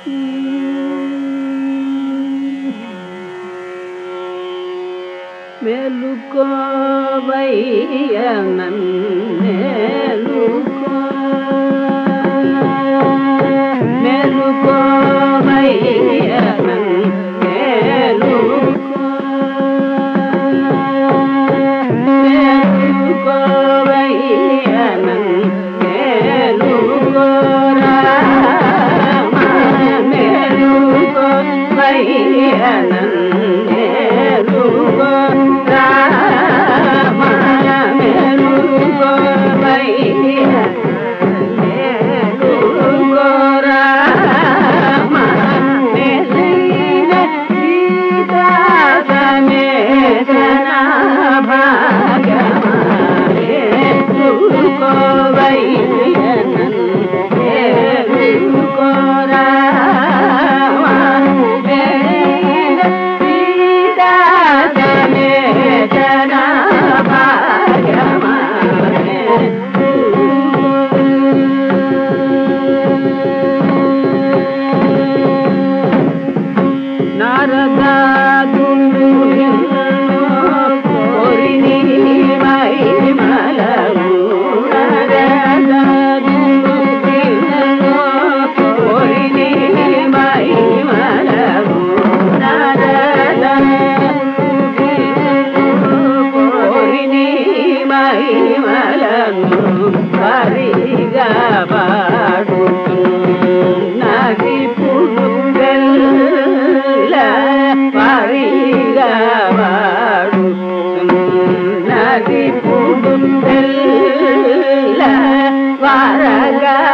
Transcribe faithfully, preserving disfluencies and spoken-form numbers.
మెలుకోవయ్య నన్నేలుకో మెలుకోవయ్య నన్నేలుకో మెలుకోవయ్య నన్నేలుకో రామ మెలుకోవయ్య నన్నేలుకో రామ మెలుకోవయ్య నన్నేలుకో రామ మెలిన సీతా సమేతన భాగమా మెలుకోవయ్య నన్నేలుకో రామ మెలిన సీతా సమేతన భాగమా నారదాదులు కోరిని మహిమలము నారదాదులు కోరిని మహిమలము నారదాదులు కోరిని మహిమలము వారిగా పాడుతున్నది పురుగల్ల వారిగా పాడుతున్నది పురుగల్ల వారగా